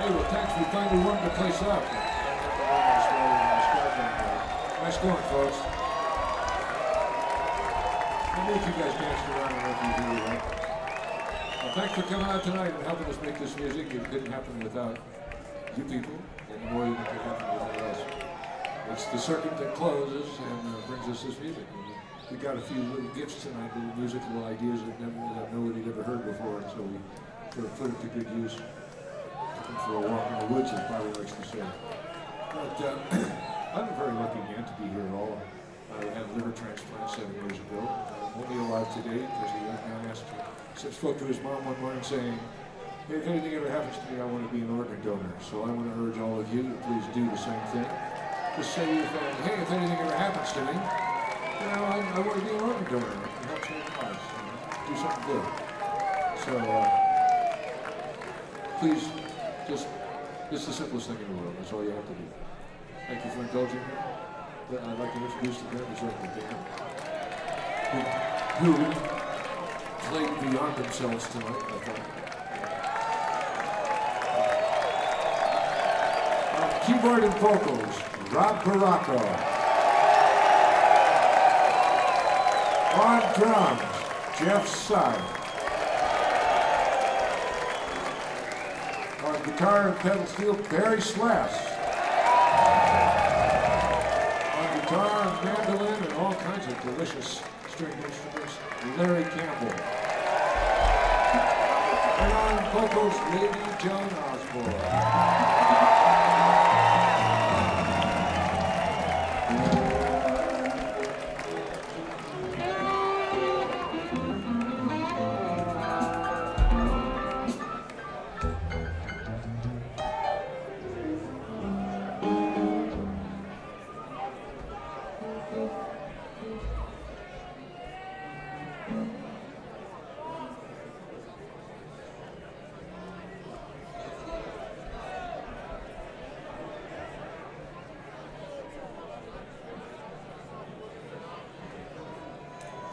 Hey, well, thanks. We finally warmed the place up. Nice going, folks. I knew if you guys danced around enough, you do that. Well, thanks for coming out tonight and helping us make this music. It couldn't happen without you people, any more than it could happen without us. It's the circuit that closes and brings us this music. We got a few little gifts tonight, little musical ideas that nobody had ever heard before, and so we sort of put it to good use. Looking for a walk in the woods, as Bobby likes to say. But I'm very lucky man to be here at all. I had liver transplant 7 years ago. I'm only alive today because a young man spoke to his mom one morning saying, hey, if anything ever happens to me, I want to be an organ donor. So I want to urge all of you to please do the same thing. Just say to your family, hey, if anything ever happens to me, you know, I want to be an organ donor. I can help save lives. Do something good. So please, it's the simplest thing in the world. That's all you have to do. Thank you for indulging me. I'd like to introduce the members of the band who played beyond themselves tonight, I thought. On keyboard and vocals, Rob Baracco. On drums, Jeff Side. On guitar and pedal steel, Barry Slass. On guitar and mandolin and all kinds of delicious string instruments, Larry Campbell. And on vocals, Lady Joan Osborne.